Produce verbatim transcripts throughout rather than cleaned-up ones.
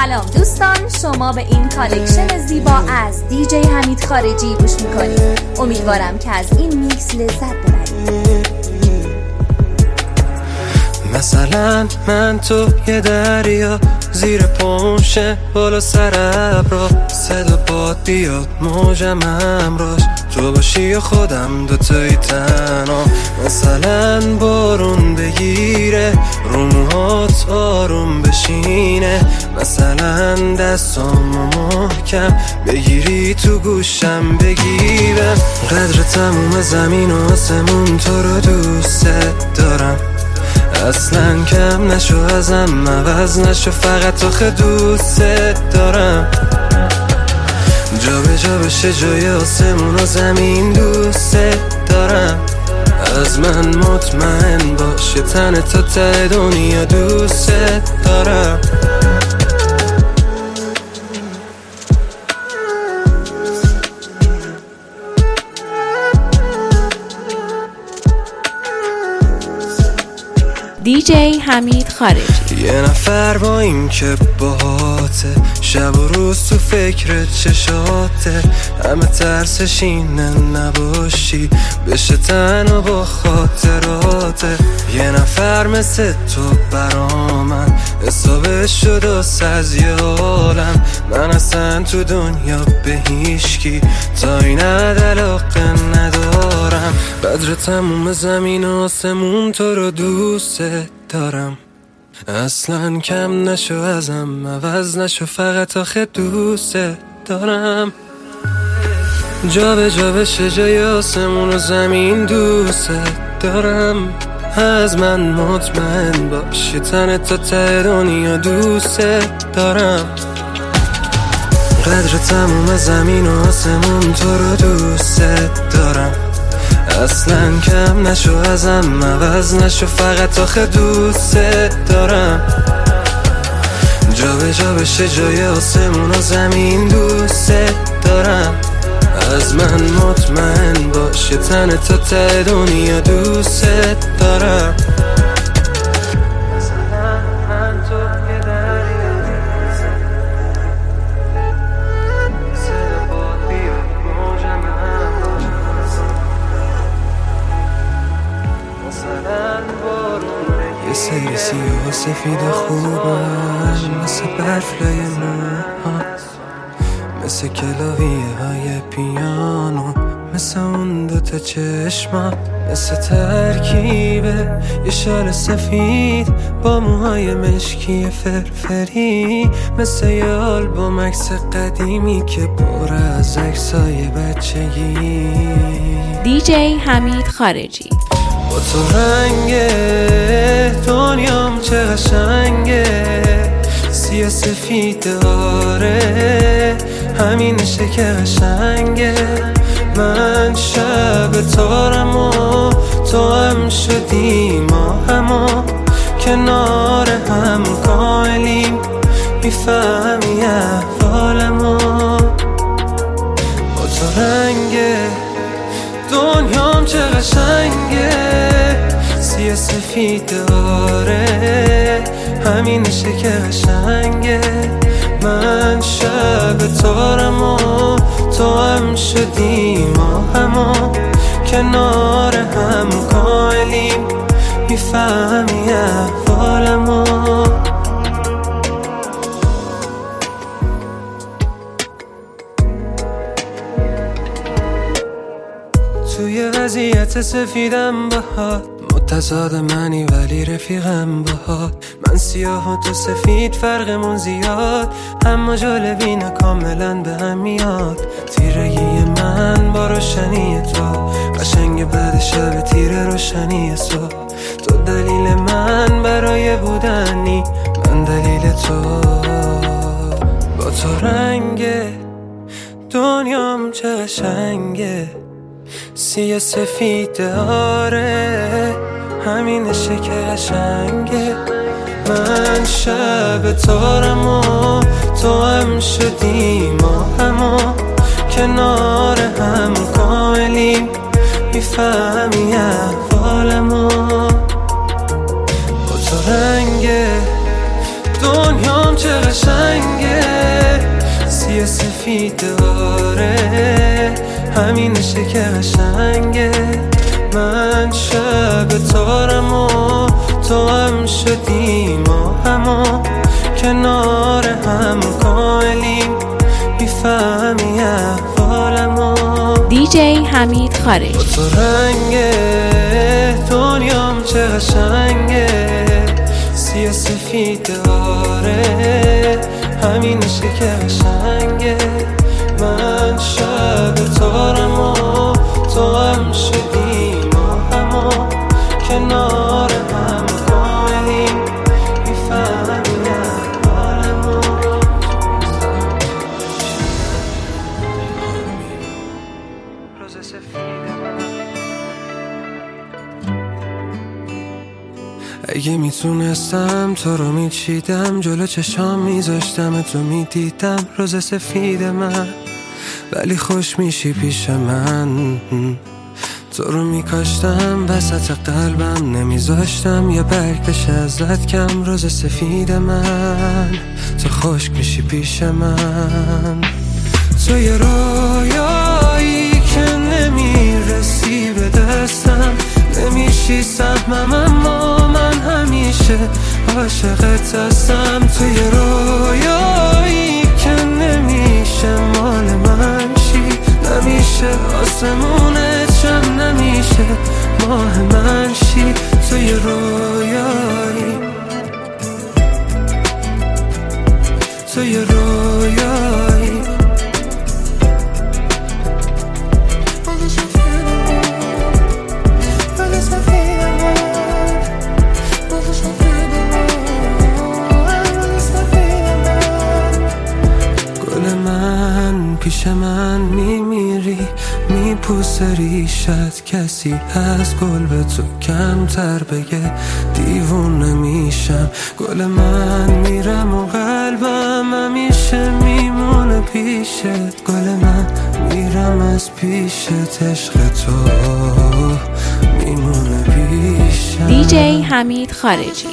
سلام دوستان، شما به این کالکشن زیبا از دیجی حمید خارجی گوش میکنید. امیدوارم که از این میکس لذت ببرید. مثلا من تو یه دریا زیر پمشه بالا سر ابرا، صدا باد بیاد موجم همراش، تو باشی خودم دوتایی تنها. مثلا بارون بگیره رو موهات آروم بشینه، مثلا دستامو محکم بگیری تو گوشم بگیرم. قدر تموم زمین و آسمون تو رو دوست دارم، اصلا کم نشو ازم عوض نشو، فقط آخه دوست دارم. جا به جا بشه جای آسمون و زمین دوست دارم، از من مطمئن باش تن تا ته دنیا دوست دارم. دیجی حمید خارجی. یه نفر با این که باهاته، شب و روز تو فکر چشاته، همه ترسش اینه نباشی بشه تنها با خاطراته. یه نفر مثل تو برا من حسابش شد از یه عالم، من اصلا تو دنیا به هیچکی تا این علاقه ندارم. قدر تموم زمین و آسمون تو رو دوست دارم، اصلا کم نشو ازم عوض نشو، فقط آخه دوست دارم. جا به جا بشه جای آسمون و زمین دوست دارم، از من مطمئن باش تن تا ته دنیا دوست دارم. قدر تموم زمین و آسمون تو رو دوست دارم، اصلا کم نشو ازم عوض نشو، فقط آخه دوست دارم. جا به جا بشه جای آسمون و زمین دوست دارم، از من مطمئن باش تن تا ته دنیا دوست دارم. یه سری سیاه و سفید خوبم، مثل برفلای موها، مثل کلاویه های پیانو، مثل اون دوتا چشما، مثل ترکیبه یه شال سفید با موهای مشکی فرفری، مثل یه آلبوم عکس قدیمی که پر از عکسای بچگی. دیجی حمید خارجی. با تو رنگ دنیام چه قشنگه، سیاه سفید داره همینشه که قشنگه. من شب تارم و تو هم شدی ما همو، کنار هم کاملیم میفهمی احوالمو. با تو رنگ دنیام چه قشنگه، سیاه سفید داره همینشه که قشنگه. من شب تارم و تو هم شدی ما همو، کنار هم کاملیم میفهمی احوالمو. توی وضعیت سفیدم باهات، متضاد منی ولی رفیقم باهات. من سیاه و تو سفید فرقمون زیاد، اما جالبینه کاملا به هم میاد. تیرگی من با روشنی تو، قشنگ بعد شب تیره روشنی صبح. تو دلیل من برای بودنی، من دلیل تو. با تو رنگ دنیام چه قشنگه، سیاه سفید داره همینشه که قشنگه. من شب تارم و تو هم شدی ما همو، کنار هم کاملیم میفهمی احوالمو. با تو رنگ دنیام چه قشنگه، سفیده آره همینشه که قشنگه من شب تارم و تو هم شدی ما همو کنار هم کاملیم میفهمی احوالمو دی جی حمید خارجی تو رنگه دنیام چه قشنگه سیاه سفید آره همینشه که قشنگه من شب تارم و تو هم شدی ما همو کنار هم کاملیم میفهمی احوالمو روز سفید اگه میتونستم تو رو میچیدم جلو چشام میذاشتم تو میدیدم روز سفید من ولی خوش میشی پیش من تو رو میکاشتم وسط قلبم نمیذاشتم یا برگ بشه ازت کم روز سفید من تو خشک میشی پیش من تو یه رویایی که نمیرسی به دستم نمیشی سهمم اما من همیشه عاشقت هستم تو یه رویایی که نمیشه مال من شی نمیشه آسمونت شم نمیشه ماه من شی تو یه رویایی تو یه رویایی پیش من میمیری میپوسه ریشت کسی از گل به تو کمتر بگه دیوونه میشم گل من میرم و قلبم همیشه میمونه پیشت گل من میرم از پیشت عشق تو میمونه پیشم دی جی حمید خارجی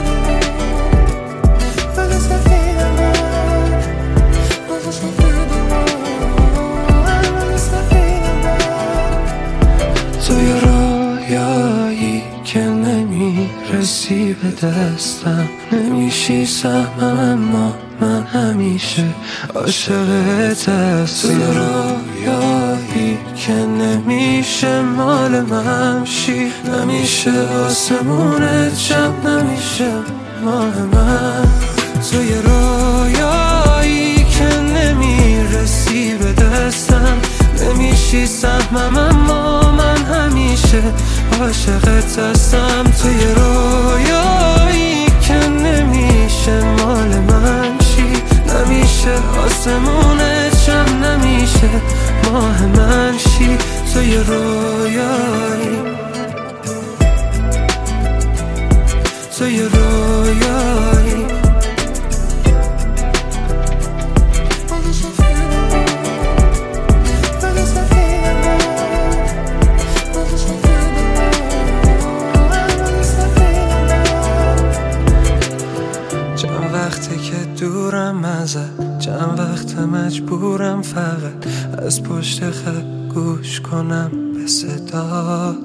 توی رویایی که نمیرسی به دستم نمیشی سهمم اما من همیشه عاشقت هستم توی رویایی که نمیشه مال من شی نمیشه آسمونت شب نمیشه ماه من توی رویایی که نمیرسی به دستم نمیشی سهمم اما من همیشه عاشقت هستم توی رویایی که نمیشه مال من شی نمیشه آسمونت شم نمیشه ماه من شی توی رویایی توی رویایی وقتی که دورم ازت چند وقت مجبورم فقط از پشت خط گوش کنم به صدات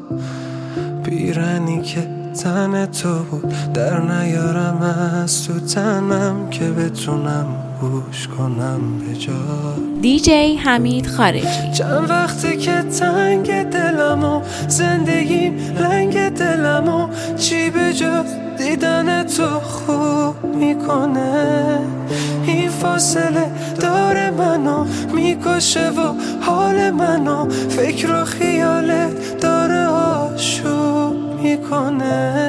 پیرنی که تن تو بود در نیارم از تو تنم که بتونم گوش کنم به جا دی جی حمید خارجی چند وقتی که تنگ دلمو زندگیم لنگ دلمو چی به جا دیدن تو خوب میکنه این فاصله داره منو میکشه و حال منو فکر و خیالت داره آشوب میکنه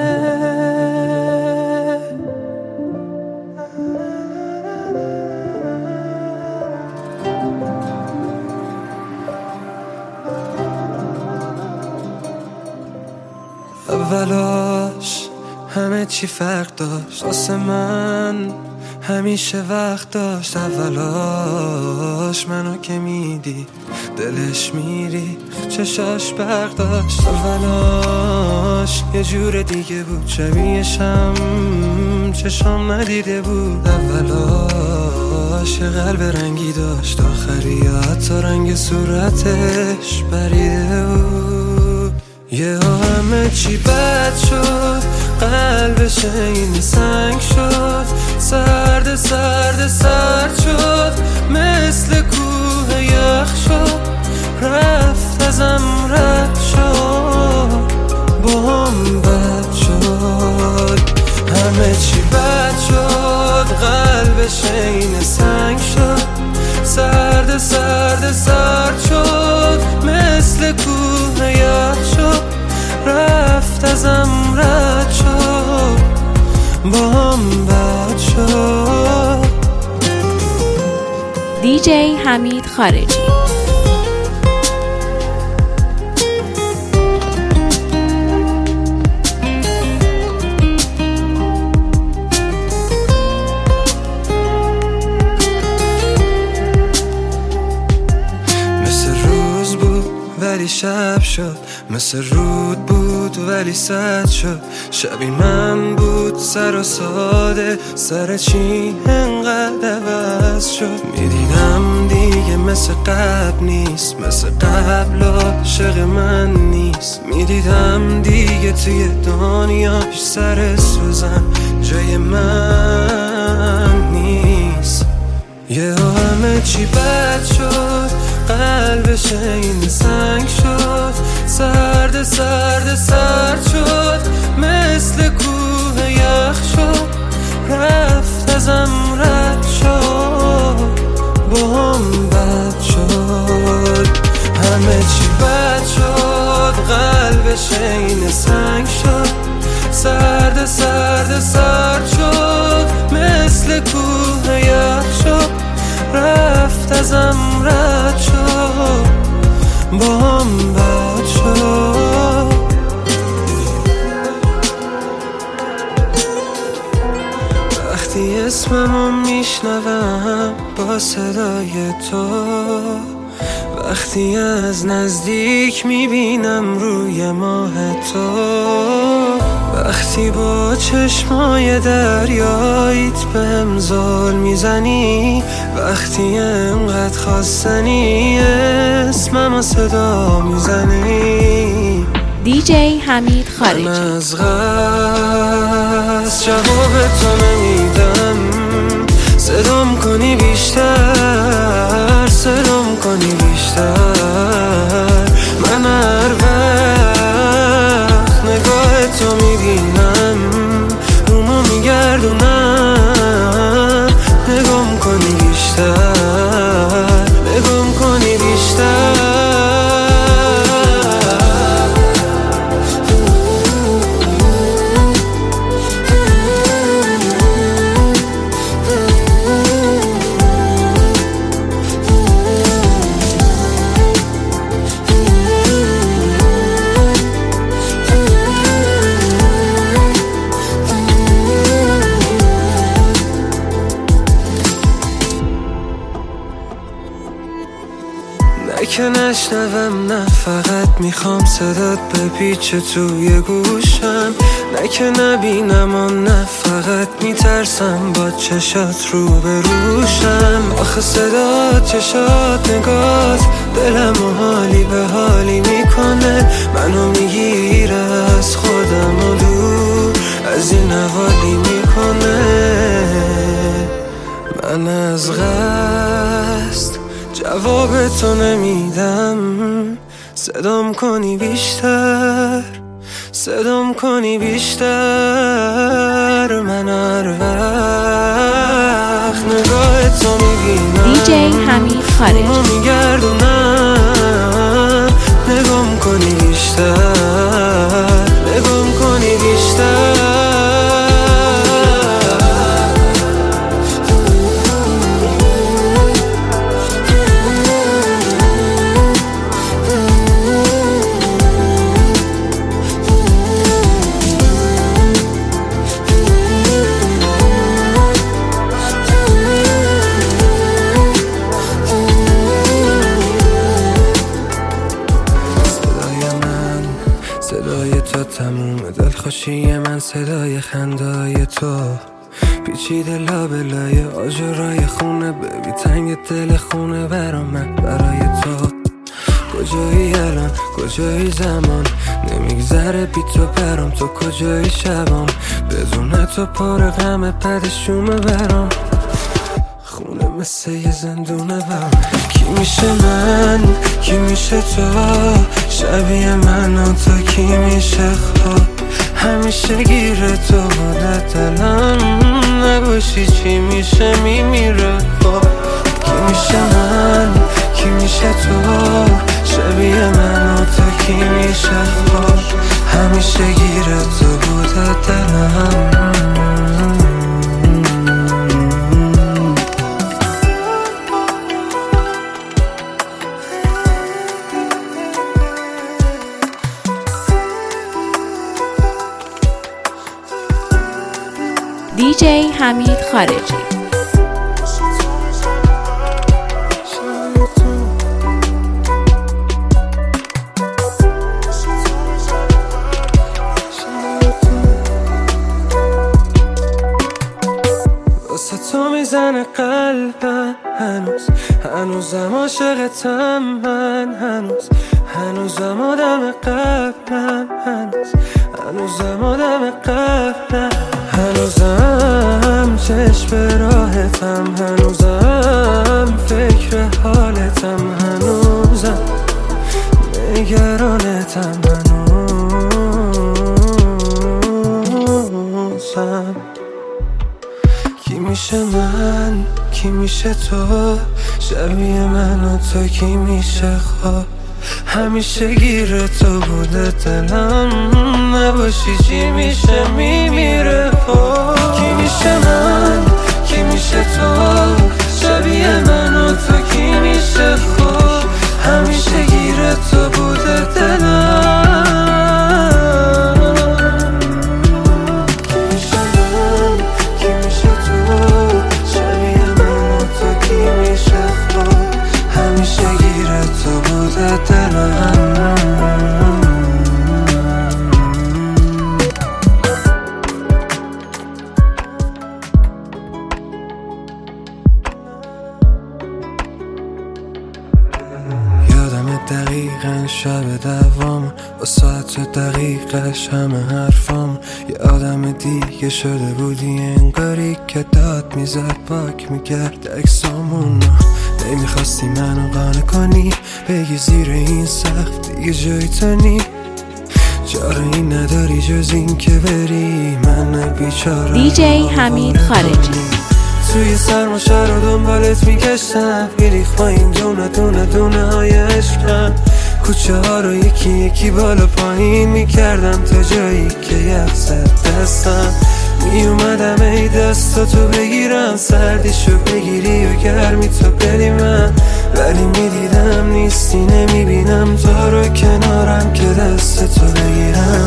اولاش همه چی فرق داشت واسه من، همیشه وقت داشت اولاش. منو که میدی دلش میری، چشاش برق داشت اولاش. یه جور دیگه بود شبیهشم، چشام ندیده بود اولاش. یه قلب رنگی داشت آخری، حتی رنگ صورتش پریده بود. یه همه چی بد شد، قلبش این سنگ شد. سرد سرد سرد شد، مثل کوه یخ شد. رفت ازم رد شد، با هم بد شد. همه چی بد شد، قلبش این سنگ شد. سرد سرد سرد شد، مثل کوه یخ شد. رفت ازم رد شد، با هم بد شد. دی جی حمید خارجی. ولی شب شد، مثل رود بود ولی سد شد. شبی من بود سر و ساده، سر چی انقدر عوض شد. میدیدم دیگه مثل قبل نیست، مثل قبل عاشق من نیست. میدیدم دیگه توی دنیاش سر سوزن جای من نیست. یه همه چی بد شد، قلبش این سنگ شد. سرد سرد سرد شد، مثل کوه یخ شد. رفت ازم رد شد، با هم بد شد. همه چی بد شد، قلبش این سنگ شد. سرد سرد سرد شد، مثل کوه یخ شد. رفت ازم رد شد، با هم بد شد. وقتی اسممو میشنوم با صدای تو، وقتی از نزدیک میبینم روی ماه تو، وقتی با چشمای دریاییت بهم زل میزنی، وقتی انقدر خواستنی اسمم صدا میزنی. دی جی حمید خارجی. من از قصد جواب تو نمیدم، صدام کنی بیشتر، صدام کنی بیشتر. من هر وقت نگاه تو میبینم، رومو میگردونم. نگام کنی بیشتر، نگام کنی بیشتر. نه که نشنوم، نه فقط میخوام صدات بپیچه توی گوشم. نه که نبینم و نه فقط میترسم با چشات رو بروشم. آخه صدات، چشات، نگات دلم و حالی به حالی میکنه. منو میگیره از خودم و دور از این حوالی میکنه. من از قصد جواب تو نمیدم، صدام کنی بیشتر، صدام کنی بیشتر. من هر وقت نگاه تو میبینم، دی جی حمید خارجی. میگردونم. نگام کنی بیشتر، نگام کنی بیشتر. موسیقی من صدای خندای تو، پیچیده لابلای آجرای خونه، ببی تنگ دل خونه برا من برای تو. کجایی الان کجایی زمان، نمیگذره بی تو برام، تو کجایی شبام، بدون تو پر غم پدشومه برام، خونه مثل یه زندونه برام. کی میشه من کی میشه تو، شبیه من و تو کی میشه خواب، همیشه گیره تو بوده دلم، نباشی چی میشه میمیره خب. کی میشه من کی میشه تو، شبیه من و تو کی میشه خواب، همیشه گیره تو بوده دلم. دیجی حمید خارجی. واسه تو میزنه قلبم هنوز، هنوزم عاشقتم من هنوز، هنوزم آدم قبلم هنوز، هنوزم آدم قبلم، هنوزم چشم به راحتم، هنوزم فکر حالتم، هنوزم نگرانتم، هنوزم. کی میشه من کی میشه تو، شبیه من و تو کی میشه خواب، همیشه گیره تو بوده دلم، نباشی چی میشه میمیره خب. کی میشه من کی میشه تو، شبیه من و تو کی میشه خواب، همیشه گیره تو بوده دلم. کی میشه من کی میشه تو، شبیه من و تو کی میشه خواب، همیشه گیره تو بوده دلم. یادم دقیقا شب دوام با ساعت دقیقش همه حرفام، یه آدم دیگه شده بودی انگاری که داد میزد پاک میکرد اکسامون، نمیخواستی منو قانع کنی بگی زیر این سخت دیگه جای تو نی، چاره این نداری جز این که بری، من بیچاره. دیجی حمید خارجی. توی سرماشر رو دنبالت میگشتم، میریخ با این دونه دونه دونه های عشقم، کوچه ها رو یکی یکی بالا پایین میکردم تا جایی که یخ زد دستم، میومدم ای دستاتو بگیرم، سردیشو بگیری و گرمی تو بدی من، ولی میدیدم نیستی نمیبینم تو رو کنارم که دستتو بگیرم.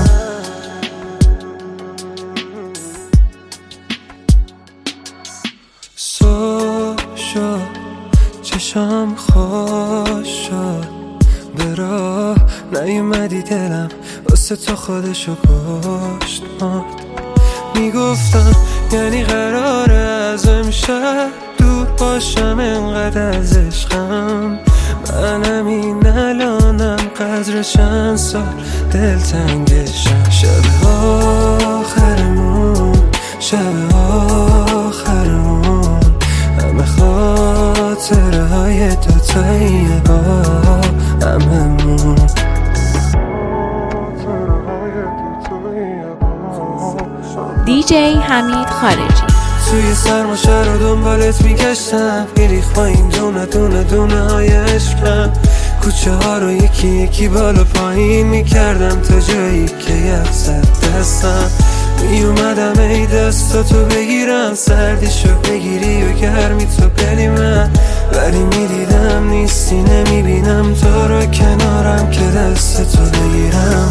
صبح شد چشم خوش شد، به راه نیومدی دلم واسه تو خودشو کشت مرد، میگفتم یعنی قراره از امشب دور باشم انقدر از عشقم، منم این الانم قدر چند سال دلتنگشم، شب آخرمون شب آخرمون همه خاطره های دوتاییه با هممون. دیجی حمید خارجی. توی سرماشر رو دنبالت میگشتم، میریخ با این دونه دونه دونه های عشقم، کوچه ها رو یکی یکی بالا پایین میکردم تا جایی که یخ زد دستم، میومدم ای دستاتو بگیرم، سردیشو بگیری و گرمی تو بدی من، ولی میدیدم نیستی نمیبینم تو رو کنارم که دستتو بگیرم.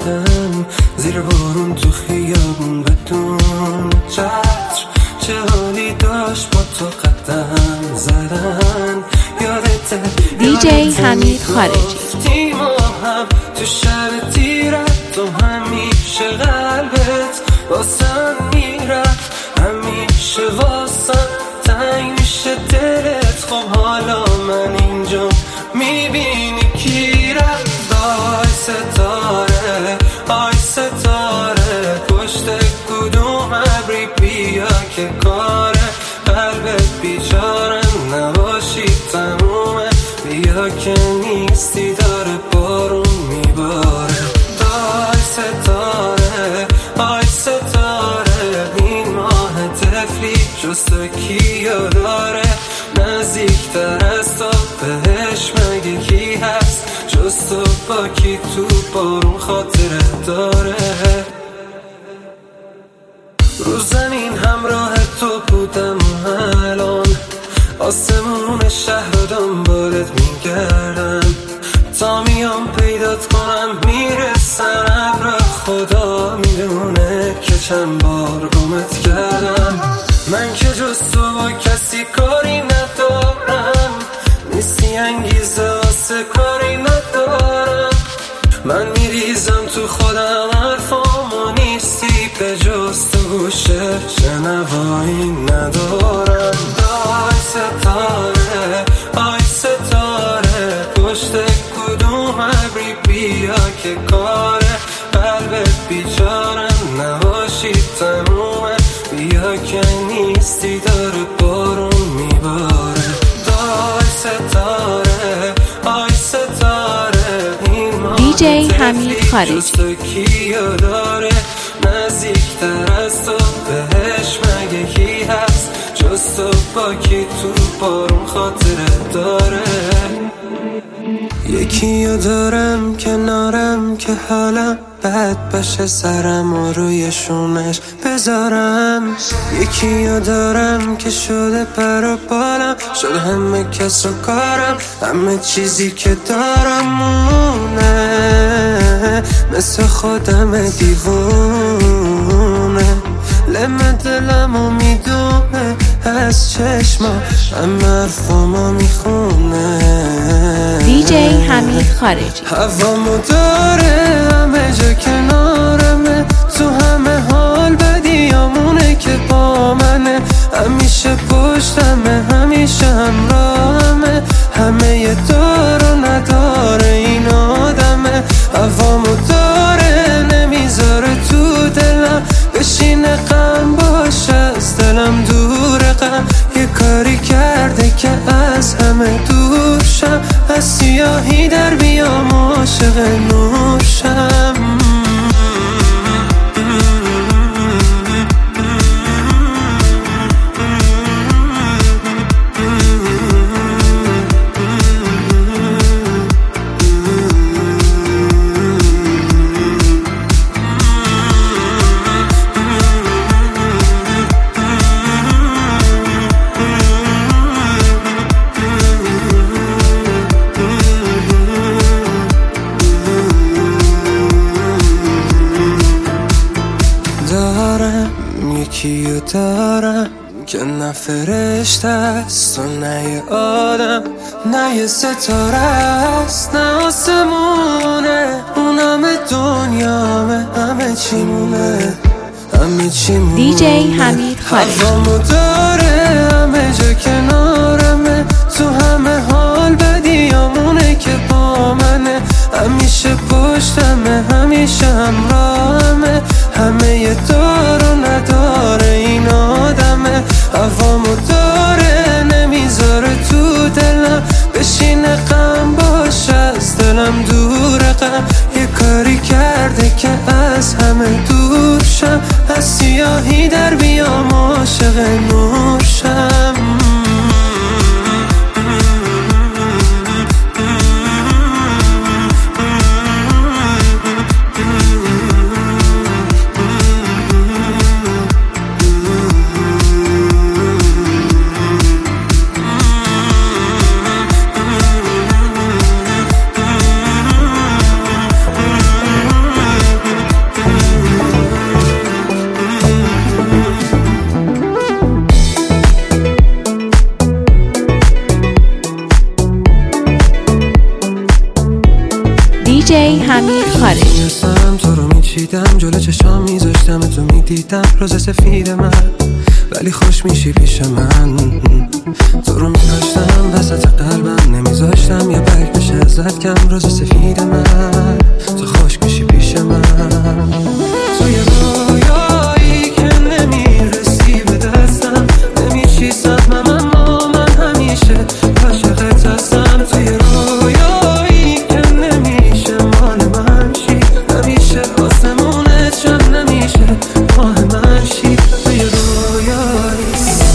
اومدم زیر بارون تو خیابون بدون چتر، چه حالی داشت با تو قدم زدن. یادته دیجی حمید خارجی ما هم تو شب تیرت، تو همیشه قلبت واسم میرفت، همیشه واسم تنگ میشه دلت. خب حالا من اینجا میبینی کی رفت؟ آی ستاره آی ستاره، پشت کدوم ابری بیا که کاره قلبت بیچاره نباشی تمومه، بیا که نیستی داره بارون میباره. آی ستاره آی ستاره، این ماه طفلی جز تو کیو داره؟ نزدیکتر از تو بهش مگه کی هست جز تو؟ با کی تو بارون خاطره داره؟ رو زمین همراه تو بودم و الان آسمون شهر رو دنبالت میگردم، تا میام پیدات کنم میرسم ابر. خدا میدونه که چند بار گمت کردم، من که جز تو با کسی کاری ندارم، نیستی انگیزه واسه کاری ندارم. من میریزم تو خودم حرفامو نیستی به جز تو گوشه شنوایی ندارم. آی ستاره آی ستاره، پشت کدوم ابری بیا که کاره قلبت بیچاره نباشی تمومه، بیا که نیستی داره بارون میباره. آی ستاره آی ستاره، این ما دیجی حمید خارجی تو کیو داره؟ نزدیکتر از تو بهش مگه کی هست جز تو؟ با کی تو بارون خاطره داره؟ یکیو دارم کنارم که حالم بد بشه سرم و روی شونش بذارم، یکیو دارم که شده پر و بالم، شده همه کس و کارم، همه چیزی که دارم مونه، مثل خودم دیوونه، لم دلمو میدونه از چشما همه حرفامو میخونه. دیجی حمید خارجی هوامو داره همه جا کنارمه، تو همه حال بدیامونه که با منه، همیشه پشتمه همیشه همراهمه، همه یه دار و نداره این آدمه. هوامو داره نمیذاره تو دلم بشینه غم باشه از دلم دوره غم، یه کاری کرده که از همه دور شم، از سیاهی در بیام عاشق نور شم. یکیو دارم که نه فرشته است و نه یه آدم، نه یه ستاره است نه آسمونه، اون همه دنیامه همه چی مونه همه چی مونه. دیجی حمید خارجی هوامو داره همه جا کنارمه، تو همه حال بدیامونه که با منه، همیشه پشتمه همیشه همراهمه، همه یه دار و نداره این آدمه. هوامو داره نمیذاره تو دلم بشینه غم باشه از دلم دوره غم، یه کاری کرده که از همه دور شم، از سیاهی در بیام عاشق نور شم. میکشیدم جلو چشام میذاشتم تو میدیدم روز سفید من، ولی خوش میشی پیش من. تو رو میداشتم وسط قلبم، نمیذاشتم یه برگ بشه ازت کم. روز سفید من تو خوش میشی پیش من. تو یه رویایی که نمیرسی به دستم، نمیشی سهمم اما من همیشه عاشقت هستم. تو یه رویایی که نمیشه مال من شی، نمیشه آسمونت شم، نمیشه ماه من شی. تو یه رویایی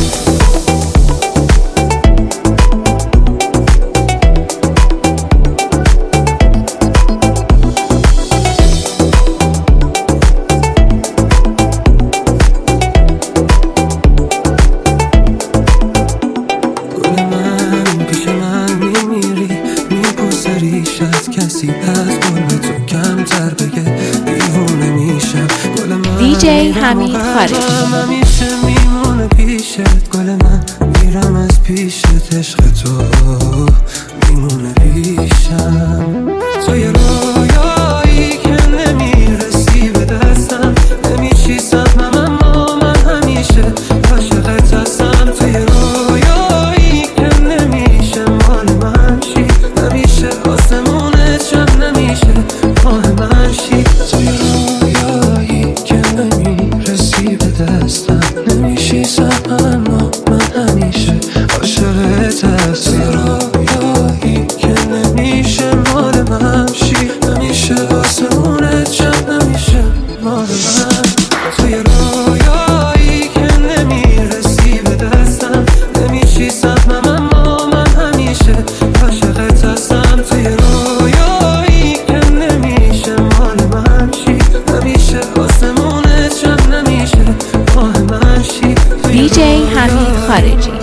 دیجی حمید خارجی. همیشه میمونه پیشت گل من، میرم از پیشت عشق تو میمونه پیشم. تو یه رویایی که نمیرسی به دستم، نمیشی سهمم اما من همیشه عاشقت هستم. تو یه رویایی که نمیشه مال من شی، نمیشه آسمونت شم، نمیشه ماه من شی. تو یه رویایی که نمیرسی به دستم، نمیشی سهمم اما من همیشه عاشقت هستم. رویایی که نمیشه مال من شی، نمیشه آسمونت شم، نمیشه مال من. توی رویایی که نمیرسی به دستم، نمیشی سهمم اما من همیشه عاشقت هستم. توی رویایی که نمیشه مال من شی، نمیشه آسمونت شم، نمیشه ماه من شی. دیجی حمید خارجی.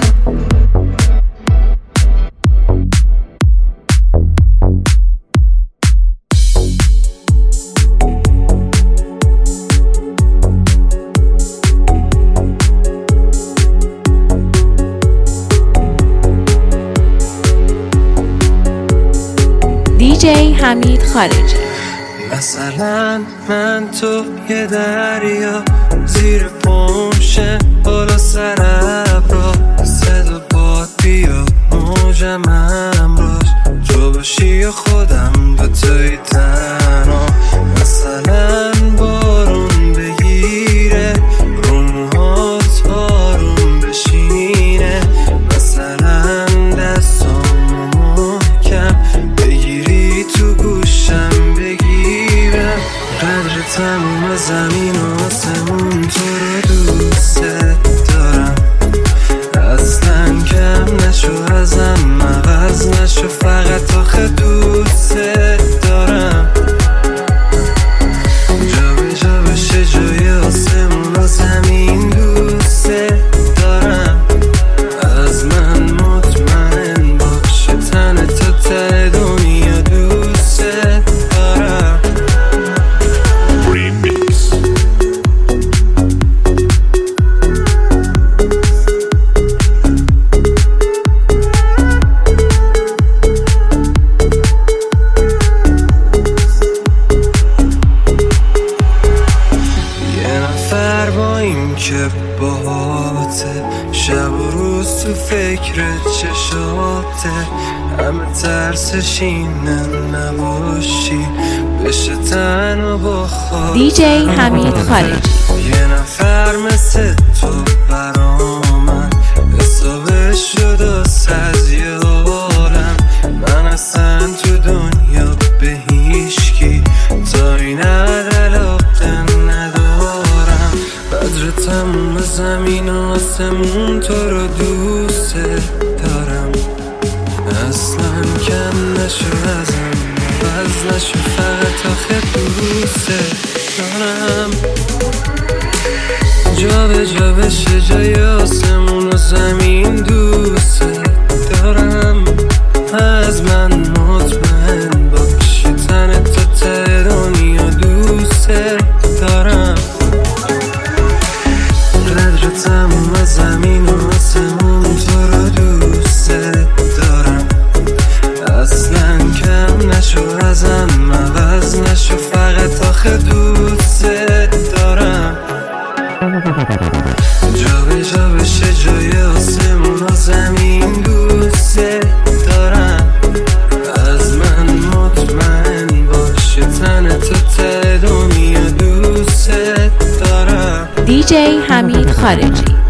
دیجی حمید خارجی. مثلا من تو یه دریا، زیر پمشه بالا سر ابرا، صدا باد بیاد موجم امراش، تو باشی و خودم دوتایی تنها. مثلا بارون بگیره رو موهات آروم بشینه، مثلا دستامو محکم بگیری تو گوشم بگیرم. قدر تموم زمین و آسمون تو رو دوست دارم، اصلا کم نشو ازم عوض نشو، فقط آخه دوست دارم. جا به جا بشه جای آسمون و زمین دوست دارم، از من مطمئن باشه تن تا ته دنیا دوست دارم. که باته شب و روز تو فکر چشاته، همه ترسش اینه نباشی بشه تنها با خواهد. دیجی حمید خارجی. یه نفر مثل تو برا من حسابش شد از یه عالم، من اصلا تو دنیا به هیچکی تا این علاقه ندارم. قدر تموم زمین و آسمون تو رو دوست دارم، اصلا کم نشو ازم عوض نشو، فقط آخه دوست دارم. جا به جا بشه جای آسمون و زمین دوست دارم، از من مطمئن باشی تن تا ته دنیا دوست دارم. قدر تموم زمین و آسمون تو رو دوست دارم، اصلا کم نشو ازم عوض نشو، فقط آخه دوست دی جی حمید خارجی.